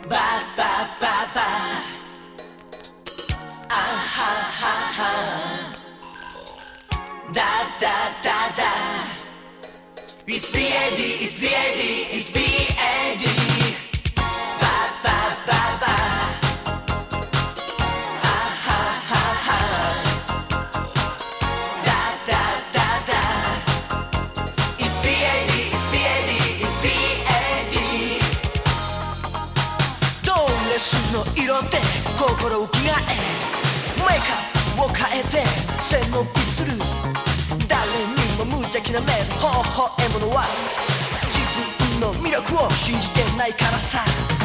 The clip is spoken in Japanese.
ババババあはははだだだだ It's BAD, it's BAD, it's BAD ババババあはははだだだだ It's BAD, it's BAD, it's BAD ドレスの色で心を着替えメイクアップを変えて背伸びする誰にも無邪気な目微笑むのは自分の魅力を信じてないからさ